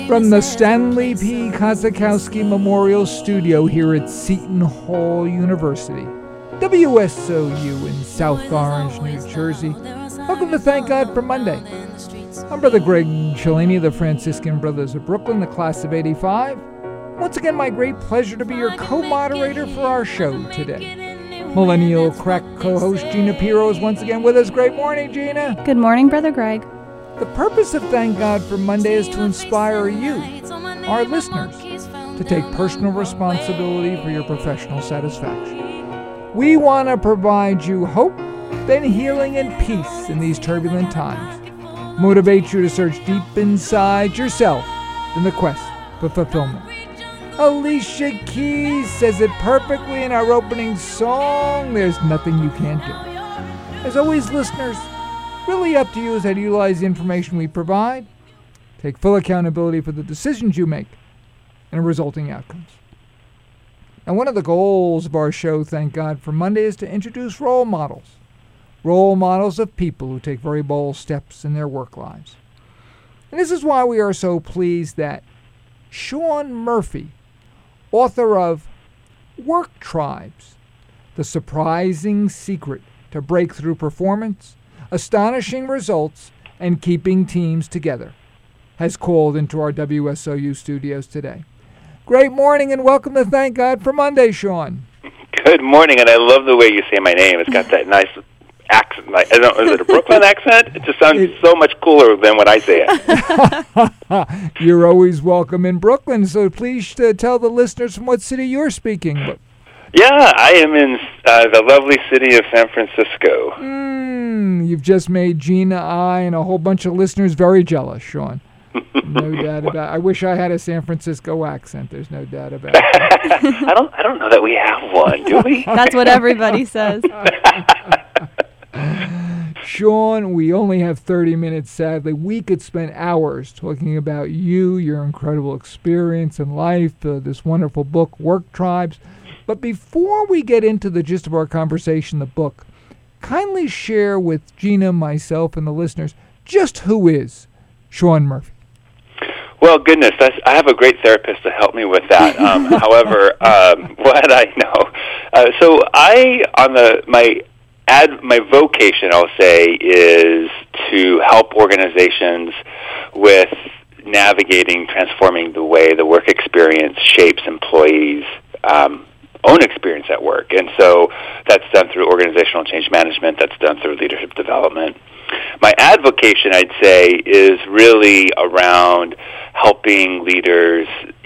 From the Stanley P. Kosakowski Memorial Studio here at Seton Hall University, WSOU in South Orange, New Jersey. Welcome to Thank God for Monday. I'm Brother Greg Cellini of the Franciscan Brothers of Brooklyn, the class of '85. Once again, my great pleasure to be your co-moderator for our show today. Millennial crack co-host Gina Pirro is once again with us. Great morning, Gina. Good morning, Brother Greg. The purpose of Thank God for Monday is to inspire you, our listeners, to take personal responsibility for your professional satisfaction. We want to provide you hope, then healing and peace in these turbulent times. Motivate you to search deep inside yourself in the quest for fulfillment. Alicia Keys says it perfectly in our opening song, "There's nothing you can't do." As always, listeners, really up to you as how to utilize the information we provide. Take full accountability for the decisions you make and the resulting outcomes. And one of the goals of our show, Thank God for Monday, is to introduce role models. Role models of people who take very bold steps in their work lives. And this is why we are so pleased that Sean Murphy, author of Work Tribes, The Surprising Secret to Breakthrough Performance, Astonishing Results, and Keeping Teams Together, has called into our WSOU studios today. Great morning and welcome to Thank God for Monday, Sean. Good morning, and I love the way you say my name. It's got that nice accent. I don't know, is it a Brooklyn accent? It just sounds so much cooler than when I say it. You're always welcome in Brooklyn, so please tell the listeners from what city you're speaking. Yeah, I am in the lovely city of San Francisco. You've just made Gina, I, and a whole bunch of listeners very jealous, Sean. No doubt about it. I wish I had a San Francisco accent. There's no doubt about it. I don't know that we have one, do we? That's what everybody says. Sean, we only have 30 minutes, sadly. We could spend hours talking about you, your incredible experience in life, this wonderful book, Work Tribes. But before we get into the gist of our conversation, the book, kindly share with Gina, myself, and the listeners just who is Sean Murphy. Well, goodness, I have a great therapist to help me with that. However, what I know, so my vocation, I'll say, is to help organizations with navigating, transforming the way the work experience shapes employees' own experience at work. And so that's done through organizational change management. That's done through leadership development. My advocation, I'd say, is really around helping leaders,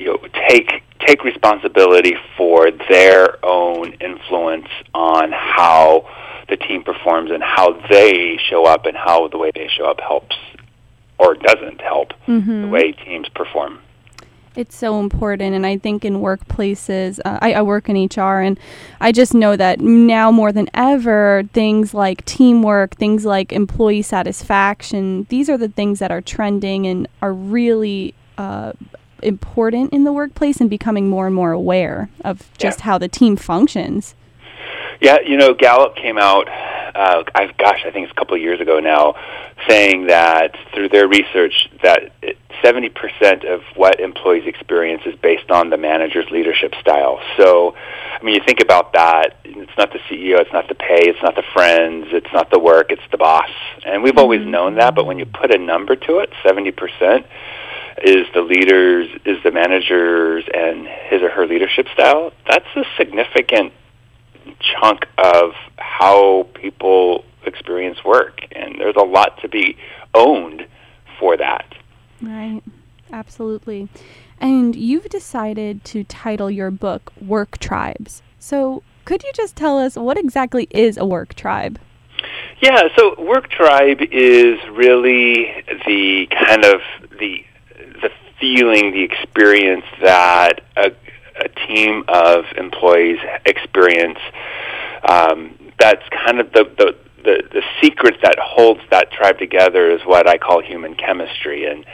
take responsibility for their own influence on how the team performs and how they show up and how the way they show up helps or doesn't help the way teams perform. It's so important, and I think in workplaces, I work in HR, and I just know that now more than ever, things like teamwork, things like employee satisfaction, these are the things that are trending and are really important in the workplace and becoming more and more aware of just how the team functions. Yeah, Gallup came out, I think it's a couple of years ago now, saying that through their research that 70% of what employees experience is based on the manager's leadership style. So, you think about that. It's not the CEO, it's not the pay, it's not the friends, it's not the work, it's the boss. And we've always known that, but when you put a number to it, 70% is the manager's and his or her leadership style, that's a significant chunk of how people experience work, and there's a lot to be owned for that. Right, absolutely. And you've decided to title your book Work Tribes. So could you just tell us what exactly is a work tribe? Yeah, so Work Tribe is really the kind of the feeling, the experience that a team of employees experience. That's kind of the secret that holds that tribe together is what I call human chemistry, and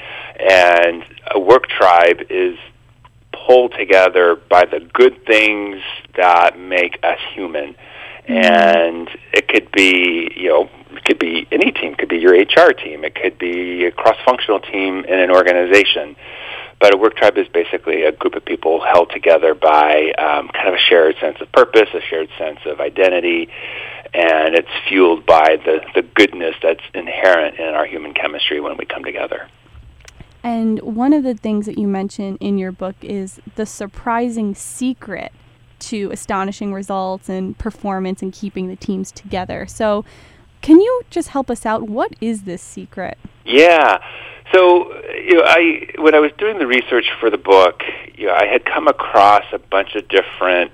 a work tribe is pulled together by the good things that make us human. And it could be, it could be any team. It could be your HR team. It could be a cross-functional team in an organization. But a work tribe is basically a group of people held together by kind of a shared sense of purpose, a shared sense of identity, and it's fueled by the goodness that's inherent in our human chemistry when we come together. And one of the things that you mention in your book is the surprising secret to astonishing results and performance and keeping the teams together. So can you just help us out? What is this secret? Yeah. So, when I was doing the research for the book, I had come across a bunch of different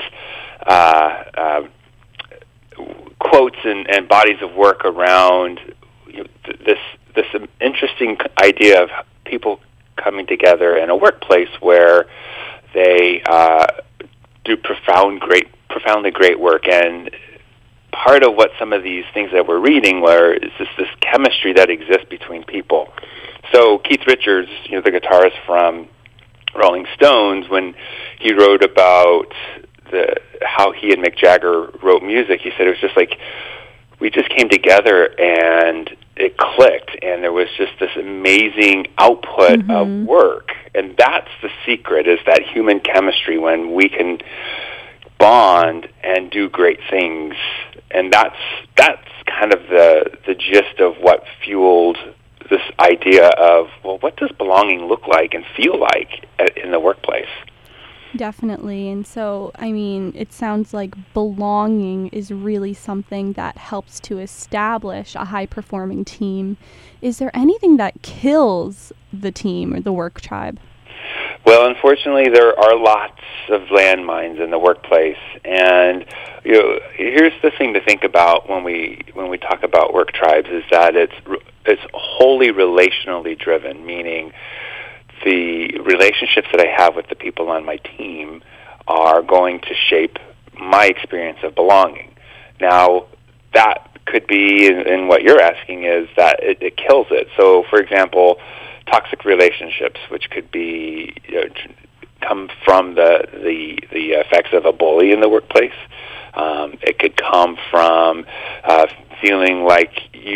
quotes and bodies of work around this interesting idea of people coming together in a workplace where they do profoundly great work. And part of what some of these things that we're reading is this chemistry that exists between people. So Keith Richards, the guitarist from Rolling Stones, when he wrote about how he and Mick Jagger wrote music, he said it was just like we just came together and it clicked, and there was just this amazing output of work. And that's the secret, is that human chemistry when we can bond and do great things. And that's kind of the gist of what fueled this idea of, well, what does belonging look like and feel like in the workplace? Definitely. And so, I mean, it sounds like belonging is really something that helps to establish a high-performing team. Is there anything that kills the team or the work tribe? Well, unfortunately, there are lots of landmines in the workplace, and here's the thing to think about when we talk about work tribes, is that it's wholly relationally driven, meaning the relationships that I have with the people on my team are going to shape my experience of belonging. Now, that could be, in what you're asking, is that it kills it. So, for example, toxic relationships, which could be come from the effects of a bully in the workplace. It could come from feeling like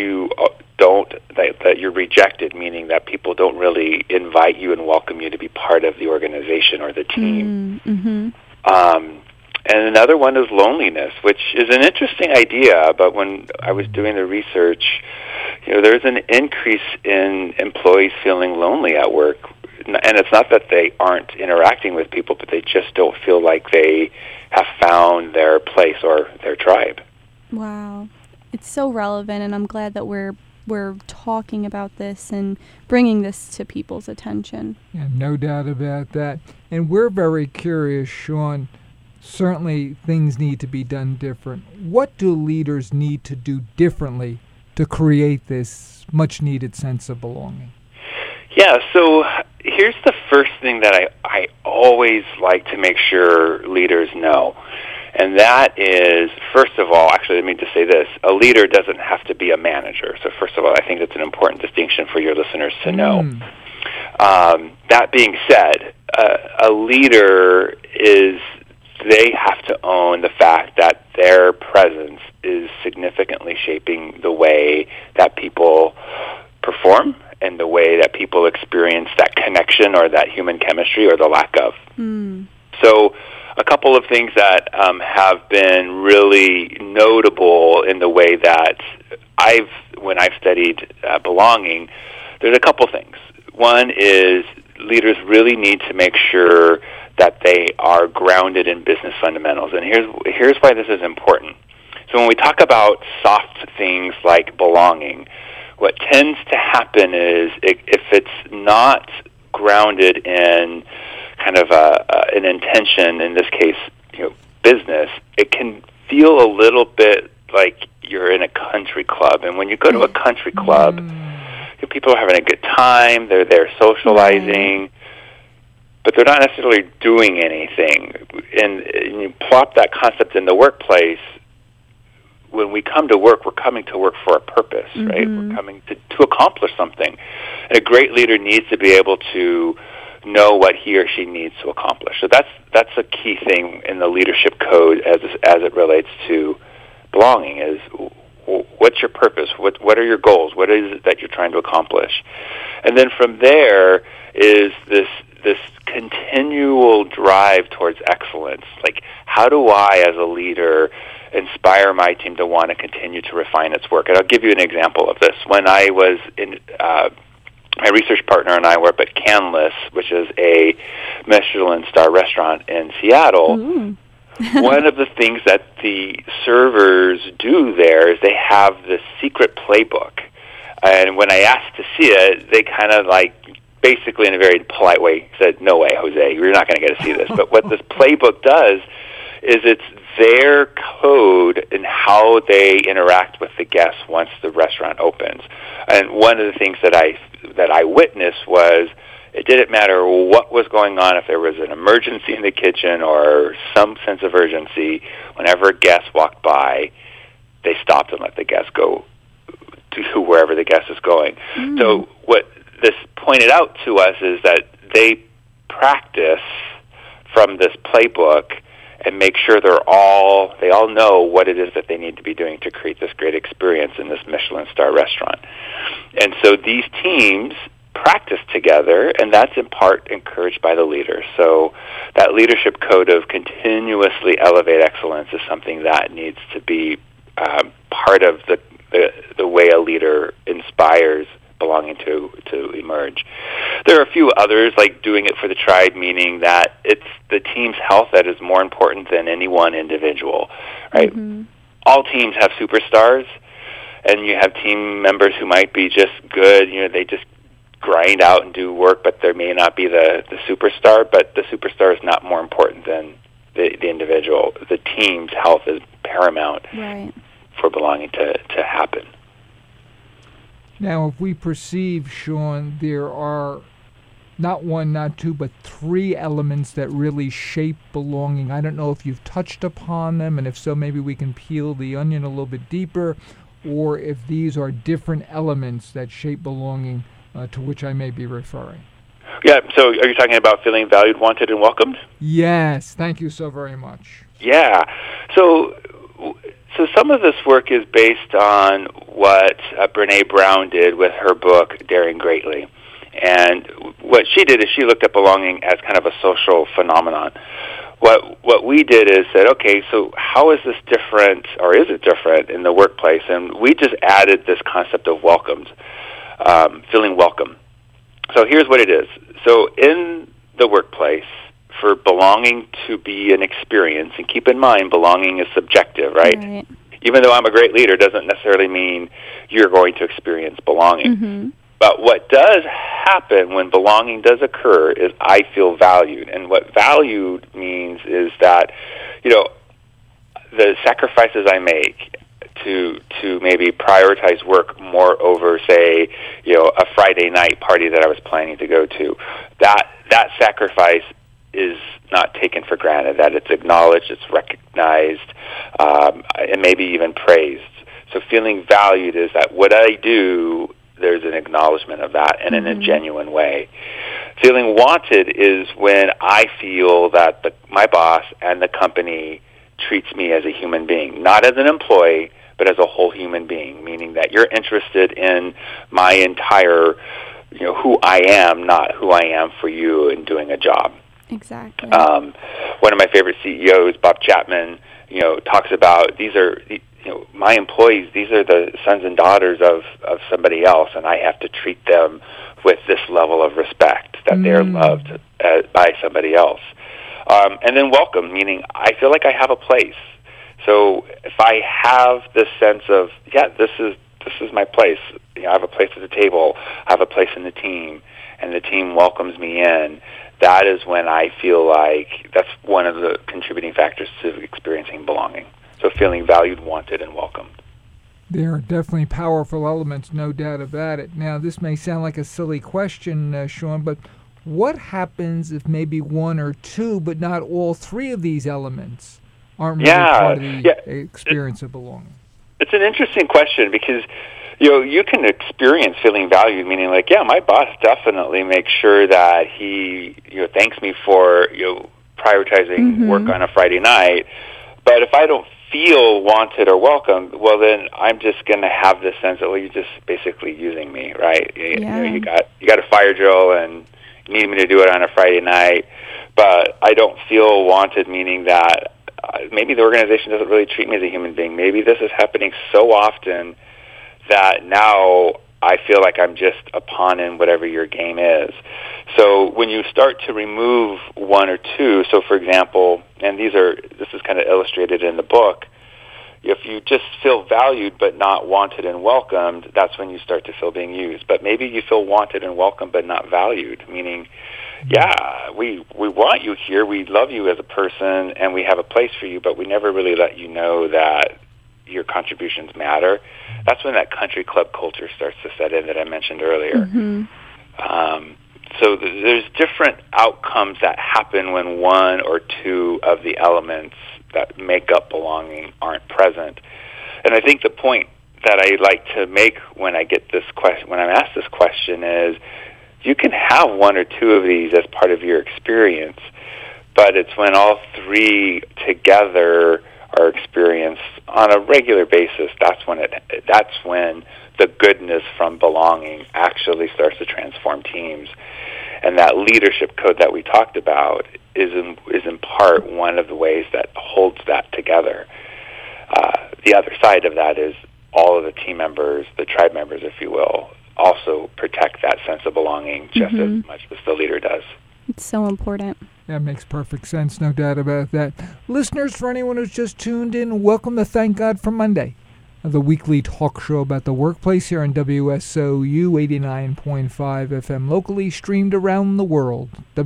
that you're rejected, meaning that people don't really invite you and welcome you to be part of the organization or the team. And another one is loneliness, which is an interesting idea, but when I was doing the research, there's an increase in employees feeling lonely at work. And it's not that they aren't interacting with people, but they just don't feel like they have found their place or their tribe. Wow. It's so relevant, and I'm glad that we're talking about this and bringing this to people's attention. Yeah, no doubt about that. And we're very curious, Sean. Certainly things need to be done different. What do leaders need to do differently to create this much-needed sense of belonging? Yeah, so here's the first thing that I always like to make sure leaders know. And that is, first of all, actually, let me just say this, a leader doesn't have to be a manager. So first of all, I think that's an important distinction for your listeners to know. That being said, a leader they have to own the fact that their presence is significantly shaping the way that people perform and the way that people experience that connection or that human chemistry or the lack of. So a couple of things that have been really notable in the way that when I've studied belonging, there's a couple things. One is leaders really need to make sure that they are grounded in business fundamentals. And here's why this is important. So when we talk about soft things like belonging, what tends to happen is if it's not grounded in kind of an intention, in this case, business, it can feel a little bit like you're in a country club. And when you go to a country club, people are having a good time, they're there socializing, but they're not necessarily doing anything. And you plop that concept in the workplace. When we come to work, we're coming to work for a purpose, right? We're coming to accomplish something. And a great leader needs to be able to know what he or she needs to accomplish. So that's a key thing in the leadership code as it relates to belonging, is what's your purpose? What are your goals? What is it that you're trying to accomplish? And then from there is this this continual drive towards excellence. Like, how do I, as a leader, inspire my team to want to continue to refine its work? And I'll give you an example of this. When I was in, my research partner and I were up at Canlis, which is a Michelin star restaurant in Seattle. Ooh. One of the things that the servers do there is they have this secret playbook. And when I asked to see it, they kind of like, basically in a very polite way, said, "No way, Jose, you're not going to get to see this." But what this playbook does is it's their code in how they interact with the guests once the restaurant opens. And one of the things that I witnessed was, it didn't matter what was going on, if there was an emergency in the kitchen or some sense of urgency, whenever a guest walked by, they stopped and let the guest go to wherever the guest is going. Mm. So what this pointed out to us is that they practice from this playbook and make sure they all know what it is that they need to be doing to create this great experience in this Michelin star restaurant. And so these teams practice together, and that's in part encouraged by the leader. So that leadership code of continuously elevate excellence is something that needs to be part of the way a leader inspires belonging to emerge. There are a few others, like doing it for the tribe, meaning that it's the team's health that is more important than any one individual, right? Mm-hmm. All teams have superstars, and you have team members who might be just good, they just grind out and do work, but there may not be the superstar, but the superstar is not more important than the individual. The team's health is paramount, right, for belonging to happen. Now, if we perceive, Sean, there are not one, not two, but three elements that really shape belonging. I don't know if you've touched upon them, and if so, maybe we can peel the onion a little bit deeper, or if these are different elements that shape belonging to which I may be referring. Yeah, so are you talking about feeling valued, wanted, and welcomed? Yes, thank you so very much. Yeah, so some of this work is based on what Brené Brown did with her book, Daring Greatly. And what she did is she looked at belonging as kind of a social phenomenon. What we did is said, okay, so how is this different, or is it different in the workplace? And we just added this concept of welcomed, feeling welcome. So here's what it is. So in the workplace, for belonging to be an experience, and keep in mind, belonging is subjective, right? Even though I'm a great leader doesn't necessarily mean you're going to experience belonging. Mm-hmm. But what does happen when belonging does occur is I feel valued. And what valued means is that, the sacrifices I make to maybe prioritize work more over, say, a Friday night party that I was planning to go to, that sacrifice is not taken for granted, that it's acknowledged, it's recognized, and maybe even praised. So feeling valued is that what I do, there's an acknowledgement of that, and in a genuine way. Feeling wanted is when I feel that my boss and the company treats me as a human being, not as an employee, but as a whole human being, meaning that you're interested in my entire, who I am, not who I am for you in doing a job. Exactly. One of my favorite CEOs, Bob Chapman, talks about these are, my employees, these are the sons and daughters of somebody else, and I have to treat them with this level of respect, that they're loved by somebody else. And then welcome, meaning I feel like I have a place. So if I have this sense of, this is my place. I have a place at the table, I have a place in the team, and the team welcomes me in, that is when I feel like that's one of the contributing factors to experiencing belonging. So feeling valued, wanted, and welcomed. There are definitely powerful elements, no doubt about it. Now, this may sound like a silly question, Sean, but what happens if maybe one or two, but not all three of these elements aren't really part of the experience of belonging? It's an interesting question because you can experience feeling valued, meaning like, my boss definitely makes sure that he, thanks me for, prioritizing work on a Friday night. But if I don't feel wanted or welcomed, well, then I'm just going to have this sense that, you're just basically using me, right? You got a fire drill and, need me to do it on a Friday night, but I don't feel wanted, meaning that maybe the organization doesn't really treat me as a human being. Maybe this is happening so often that now I feel like I'm just a pawn in whatever your game is. So when you start to remove one or two, so for example, and this is kind of illustrated in the book, if you just feel valued but not wanted and welcomed, that's when you start to feel being used. But maybe you feel wanted and welcomed but not valued, meaning, yeah, we want you here, we love you as a person, and we have a place for you, but we never really let you know that your contributions matter. That's when that country club culture starts to set in that I mentioned earlier. Mm-hmm. So there's different outcomes that happen when one or two of the elements that make up belonging aren't present. And I think the point that I like to make when I get this question, when I'm asked this question, is you can have one or two of these as part of your experience, but it's when all three together are experienced on a regular basis, that's when the goodness from belonging actually starts to transform teams. And that leadership code that we talked about is in part one of the ways that holds that together. The other side of that is all of the team members, the tribe members, if you will, also protect that sense of belonging just as much as the leader does. It's so important. That makes perfect sense, no doubt about that. Listeners, for anyone who's just tuned in, welcome to Thank God for Monday, the weekly talk show about the workplace here on WSOU 89.5 FM, locally streamed around the world,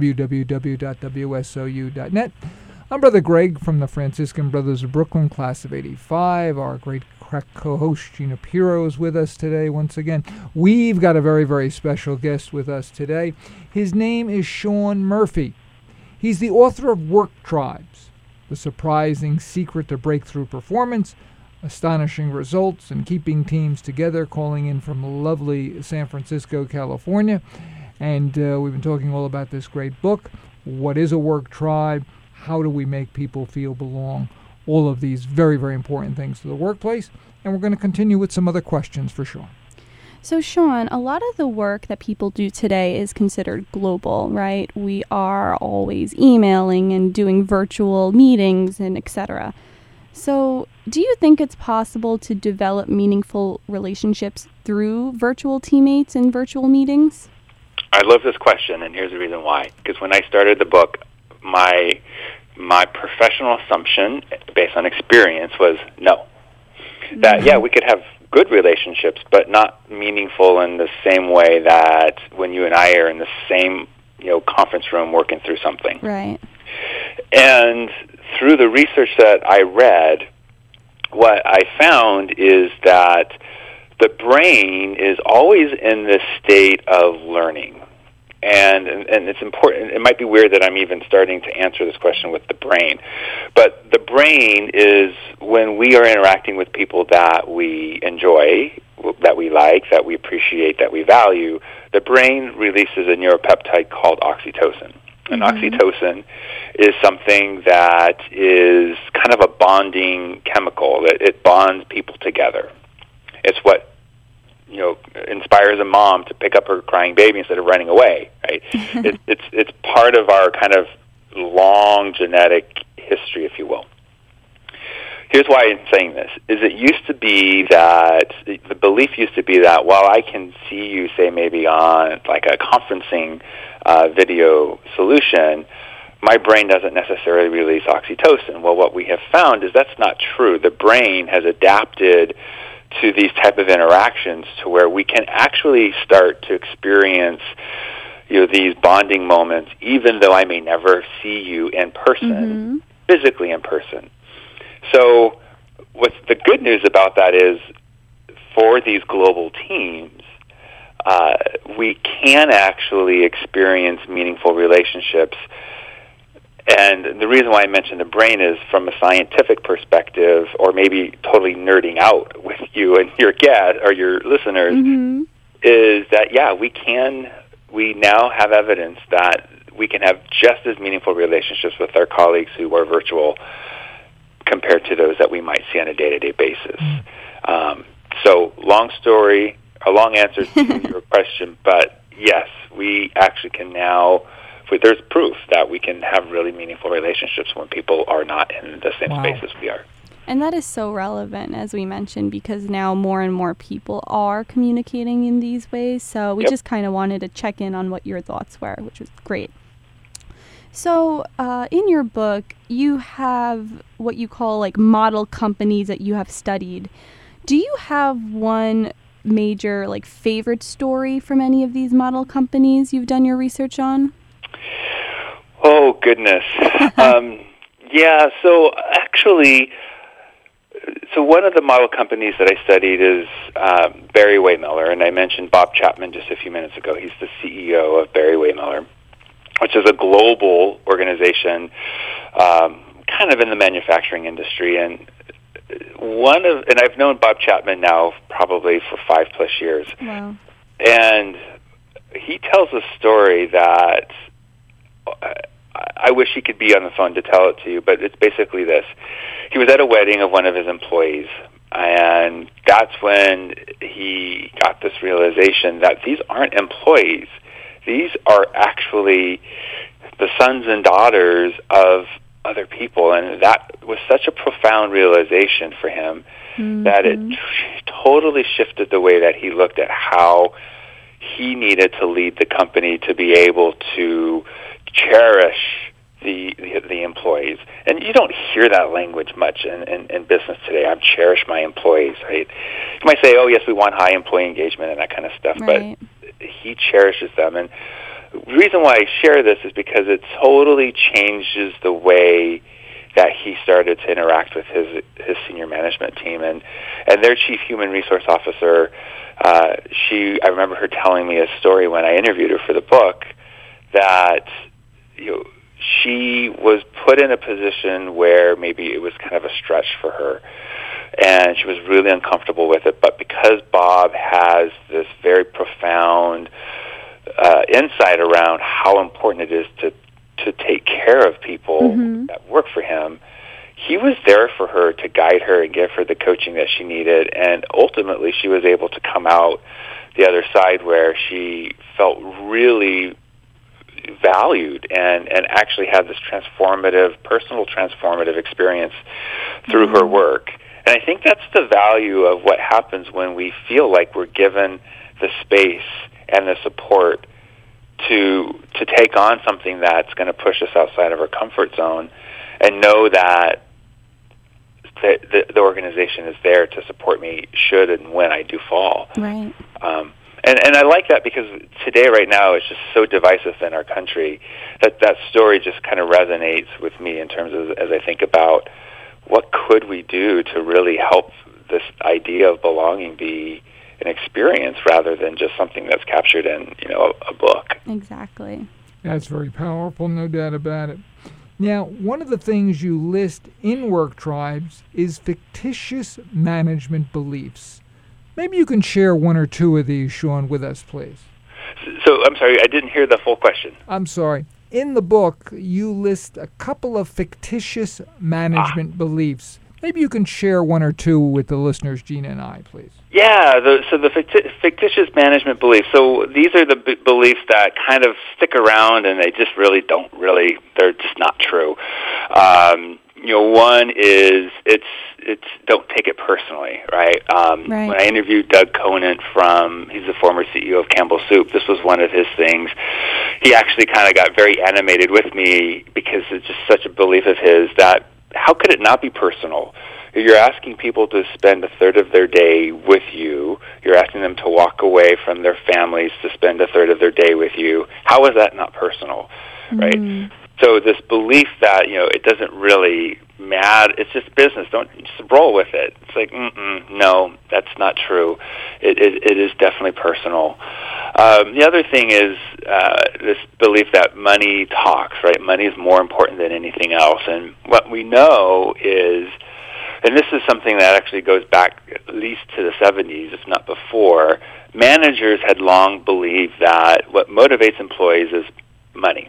www.wsou.net. I'm Brother Greg from the Franciscan Brothers of Brooklyn, class of 85. Our great crack co-host Gina Pirro is with us today once again. We've got a very, very special guest with us today. His name is Sean Murphy. He's the author of Work Tribes, The Surprising Secret to Breakthrough Performance, Astonishing Results, and Keeping Teams Together, calling in from lovely San Francisco, California. And we've been talking all about this great book. What is a work tribe? How do we make people feel belong? All of these very, very important things to the workplace. And we're going to continue with some other questions for Sean. So, Sean, a lot of the work that people do today is considered global, right? We are always emailing and doing virtual meetings and etc. So, do you think it's possible to develop meaningful relationships through virtual teammates and virtual meetings? I love this question, and here's the reason why. Because when I started the book, my professional assumption, based on experience, was no. That, yeah, we could have good relationships, but not meaningful in the same way that when you and I are in the same, conference room working through something. Right. And through the research that I read, what I found is that the brain is always in this state of learning. And it's important. It might be weird that I'm even starting to answer this question with the brain. But the brain is when we are interacting with people that we enjoy, that we like, that we appreciate, that we value, the brain releases a neuropeptide called oxytocin. And oxytocin is something that is kind of a bonding chemical. It bonds people together. It's what inspires a mom to pick up her crying baby instead of running away, right? It's part of our kind of long genetic history, if you will. Here's why I'm saying this, is it used to be that, the belief used to be that while I can see you, say, maybe on like a conferencing video solution, my brain doesn't necessarily release oxytocin. Well, what we have found is that's not true. The brain has adapted to these type of interactions to where we can actually start to experience these bonding moments, even though I may never see you in person, physically in person. So what's the good news about that is for these global teams, we can actually experience meaningful relationships. And the reason why I mentioned the brain is from a scientific perspective, or maybe totally nerding out with you and your guest or your listeners, is that, we now have evidence that we can have just as meaningful relationships with our colleagues who are virtual compared to those that we might see on a day-to-day basis. So a long answer to your question, but yes, we actually can now, there's proof that we can have really meaningful relationships when people are not in the same space as we are. And that is so relevant, as we mentioned, because now more and more people are communicating in these ways. So we just kind of wanted to check in on what your thoughts were, which was great. So in your book, you have what you call like model companies that you have studied. Do you have one major like favorite story from any of these model companies you've done your research on? Oh, goodness. Yeah, so actually, one of the model companies that I studied is Barry Wehmiller, and I mentioned Bob Chapman just a few minutes ago. He's the CEO of Barry Wehmiller, which is a global organization kind of in the manufacturing industry. And I've known Bob Chapman now probably for 5+ years. Wow. And he tells a story that I wish he could be on the phone to tell it to you, but it's basically this. He was at a wedding of one of his employees, and that's when he got this realization that these aren't employees. These are actually the sons and daughters of other people, and that was such a profound realization for him that it totally shifted the way that he looked at how he needed to lead the company to be able to cherish the employees. And you don't hear that language much in business today. I cherish my employees, right? You might say, oh, yes, we want high employee engagement and that kind of stuff, right. But he cherishes them. And the reason why I share this is because it totally changes the way that he started to interact with his senior management team. And their chief human resource officer, I remember her telling me a story when I interviewed her for the book that she was put in a position where maybe it was kind of a stretch for her, and she was really uncomfortable with it. But because Bob has this very profound insight around how important it is to take care of people that work for him, he was there for her to guide her and give her the coaching that she needed. And ultimately, she was able to come out the other side where she felt really valued and actually had this personal transformative experience through her work. And I think that's the value of what happens when we feel like we're given the space and the support to take on something that's going to push us outside of our comfort zone, and know that the organization is there to support me should and when I do fall. Right. And I like that because today, right now, it's just so divisive in our country that story just kind of resonates with me in terms of as I think about what could we do to really help this idea of belonging be an experience rather than just something that's captured in a book. Exactly. That's very powerful, no doubt about it. Now, one of the things you list in Work Tribes is fictitious management beliefs. Maybe you can share one or two of these, Sean, with us, please. So, I'm sorry, I didn't hear the full question. I'm sorry. In the book, you list a couple of fictitious management beliefs. Maybe you can share one or two with the listeners, Gina and I, please. Yeah, the fictitious management beliefs. So these are the beliefs that kind of stick around, and they just they're just not true. One is it's don't take it personally, right? Right. When I interviewed Doug Conant he's the former CEO of Campbell Soup, this was one of his things. He actually kind of got very animated with me because it's just such a belief of his that how could it not be personal? You're asking people to spend a third of their day with you. You're asking them to walk away from their families to spend a third of their day with you. How is that not personal, right? So this belief that, it doesn't really matter, it's just business, don't just roll with it. It's like, no, that's not true. It is definitely personal. The other thing is this belief that money talks, right? Money is more important than anything else. And what we know is, and this is something that actually goes back at least to the 70s, if not before, managers had long believed that what motivates employees is money.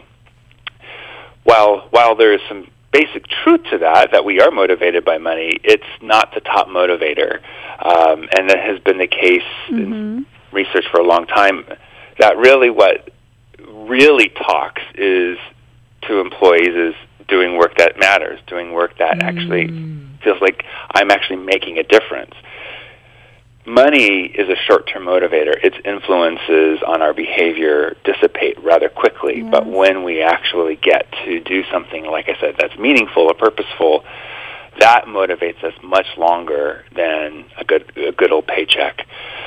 While there is some basic truth to that we are motivated by money, it's not the top motivator. And that has been the case in research for a long time. that really what really talks is to employees is doing work that matters, doing work that actually feels like I'm actually making a difference. Money is a short-term motivator. Its influences on our behavior dissipate rather quickly, but when we actually get to do something, like I said, that's meaningful or purposeful, that motivates us much longer than a good old paycheck.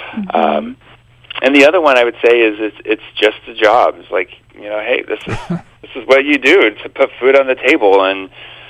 And the other one I would say is it's just a job. It's like, hey, this is what you do to put food on the table. And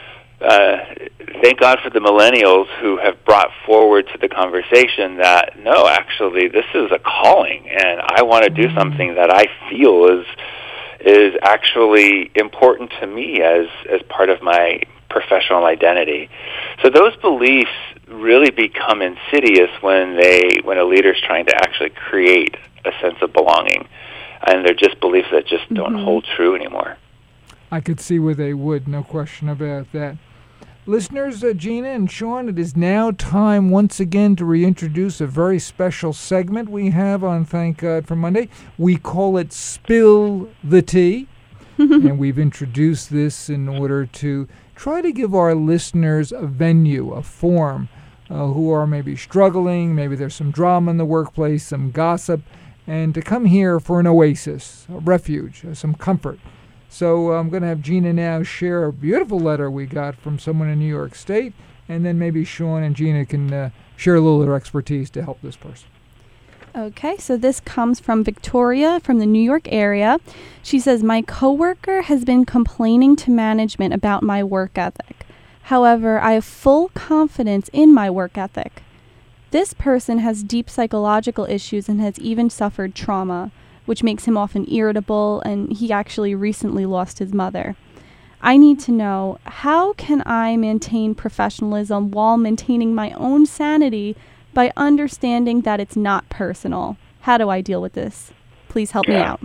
thank God for the millennials who have brought forward to the conversation that, no, actually, this is a calling, and I want to do something that I feel is actually important to me as part of my professional identity. So those beliefs really become insidious when a leader's trying to actually create a sense of belonging, and they're just beliefs that just don't hold true anymore. I could see where they would, no question about that. Listeners, Gina and Sean, it is now time once again to reintroduce a very special segment we have on Thank God for Monday. We call it Spill the Tea, and we've introduced this in order to try to give our listeners a venue, a forum, who are maybe struggling, maybe there's some drama in the workplace, some gossip, and to come here for an oasis, a refuge, some comfort. So I'm going to have Gina now share a beautiful letter we got from someone in New York State, and then maybe Sean and Gina can share a little of their expertise to help this person. Okay, so this comes from Victoria from the New York area. She says, my coworker has been complaining to management about my work ethic. However, I have full confidence in my work ethic. This person has deep psychological issues and has even suffered trauma, which makes him often irritable, and he actually recently lost his mother. I need to know, how can I maintain professionalism while maintaining my own sanity by understanding that it's not personal? How do I deal with this? Please help me out.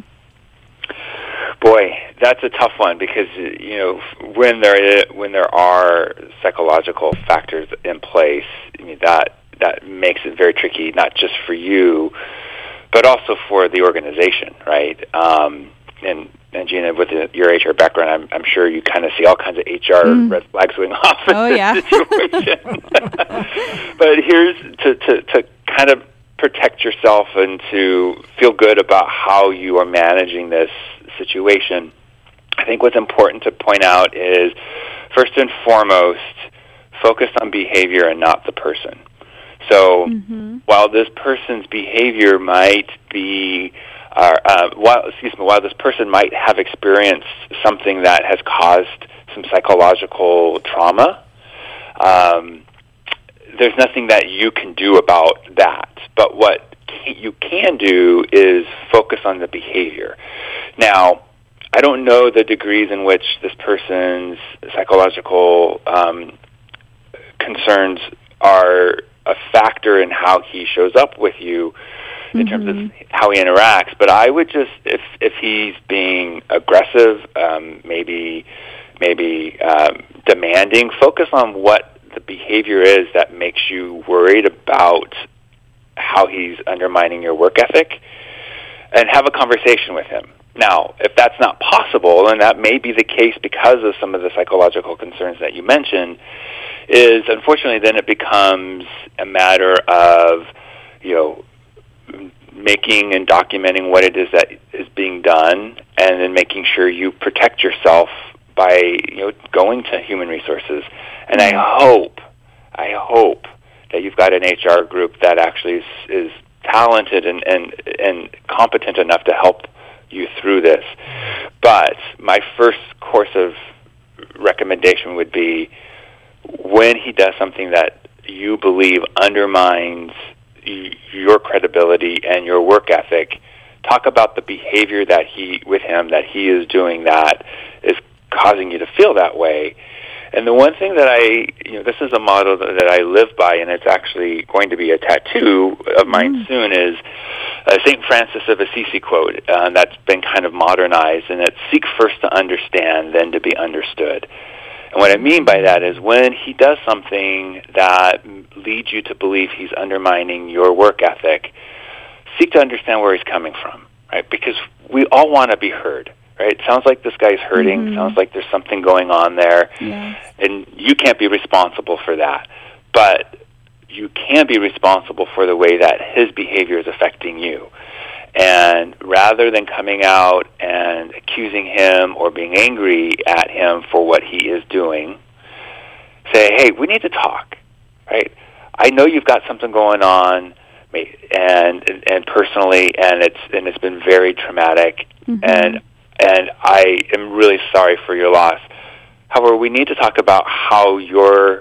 Boy, that's a tough one because, when there are psychological factors in place, that makes it very tricky, not just for you, but also for the organization, right? And Gina, with your HR background, I'm sure you kind of see all kinds of HR red flags going off in this situation. But here's to kind of protect yourself and to feel good about how you are managing this situation. I think what's important to point out is, first and foremost, focus on behavior and not the person. So while this person's behavior might be, while this person might have experienced something that has caused some psychological trauma, there's nothing that you can do about that. But what you can do is focus on the behavior. Now, I don't know the degrees in which this person's psychological concerns are a factor in how he shows up with you in terms of how he interacts. But I would just, if he's being aggressive, maybe demanding, focus on what the behavior is that makes you worried about how he's undermining your work ethic, and have a conversation with him. Now, if that's not possible, and that may be the case because of some of the psychological concerns that you mentioned, is unfortunately then it becomes a matter of, making and documenting what it is that is being done, and then making sure you protect yourself by, going to human resources. And I hope that you've got an HR group that actually is talented and competent enough to help you through this. But my first course of recommendation would be, when he does something that you believe undermines your credibility and your work ethic, talk about the behavior that he is doing that is causing you to feel that way. And the one thing that this is a motto that I live by, and it's actually going to be a tattoo of mine soon, is St. Francis of Assisi quote that's been kind of modernized, and it's seek first to understand, then to be understood. And what I mean by that is, when he does something that leads you to believe he's undermining your work ethic, seek to understand where he's coming from, right? Because we all want to be heard, right? It sounds like this guy's hurting. Sounds like there's something going on there. Yes. And you can't be responsible for that. But you can be responsible for the way that his behavior is affecting you. And rather than coming out and accusing him or being angry at him for what he is doing, say, hey, we need to talk, right? I know you've got something going on, and personally, and it's been very traumatic, and I am really sorry for your loss. However, we need to talk about how you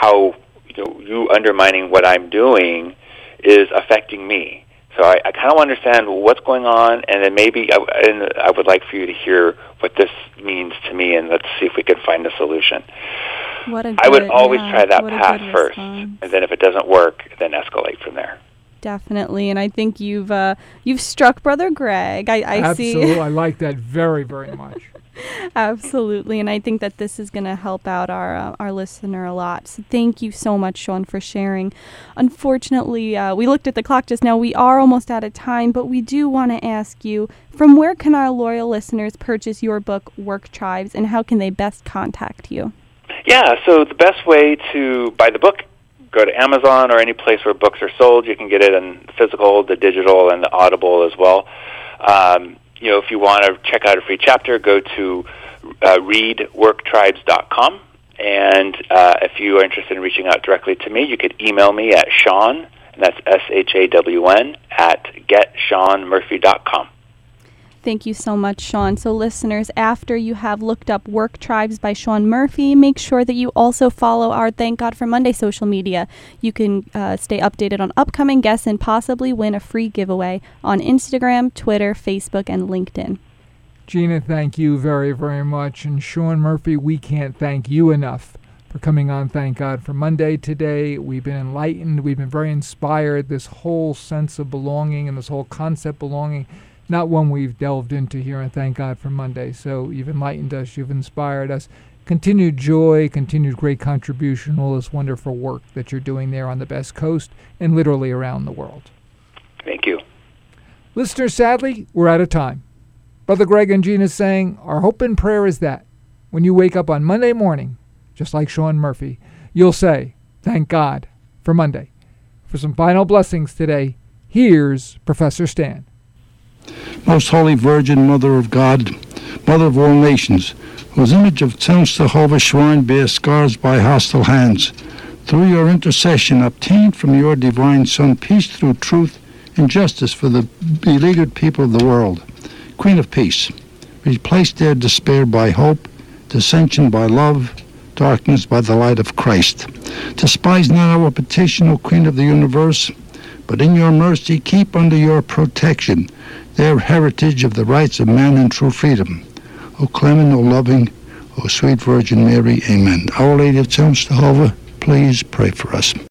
undermining what I'm doing is affecting me. So I kind of understand what's going on, and then maybe I would like for you to hear what this means to me, and let's see if we can find a solution. I would always try that path first, and then if it doesn't work, then escalate from there. Definitely, and I think you've struck Brother Greg. I see. Absolutely, I like that very, very much. Absolutely, and I think that this is going to help out our listener a lot. So thank you so much, Sean, for sharing. Unfortunately, we looked at the clock just now. We are almost out of time, but we do want to ask you, from where can our loyal listeners purchase your book, Work Tribes, and how can they best contact you? Yeah, so the best way to buy the book, go to Amazon or any place where books are sold. You can get it in physical, the digital, and the Audible as well. If you want to check out a free chapter, go to readworktribes.com. And if you are interested in reaching out directly to me, you could email me at Sean, and that's SHAWN, at getseanmurphy.com. Thank you so much, Sean. So listeners, after you have looked up Work Tribes by Sean Murphy, make sure that you also follow our Thank God for Monday social media. You can stay updated on upcoming guests and possibly win a free giveaway on Instagram, Twitter, Facebook, and LinkedIn. Gina, thank you very, very much. And Sean Murphy, we can't thank you enough for coming on Thank God for Monday today. We've been enlightened. We've been very inspired. This whole sense of belonging and this whole concept of belonging, not one we've delved into here on Thank God for Monday. So you've enlightened us, you've inspired us. Continued joy, continued great contribution, all this wonderful work that you're doing there on the Best Coast and literally around the world. Thank you. Listeners, sadly, we're out of time. Brother Greg and Gina saying, our hope and prayer is that when you wake up on Monday morning, just like Sean Murphy, you'll say, thank God for Monday. For some final blessings today, here's Professor Stan. Most Holy Virgin, Mother of God, Mother of all nations, whose image of Tzelm Jehovah Shrine bears scars by hostile hands, through your intercession obtain from your divine Son peace through truth and justice for the beleaguered people of the world. Queen of Peace, replace their despair by hope, dissension by love, darkness by the light of Christ. Despise not our petition, O Queen of the universe, but in your mercy keep under your protection their heritage of the rights of man and true freedom. O clement, O loving, O sweet Virgin Mary, amen. Our Lady of Tzelm Jehovah, please pray for us.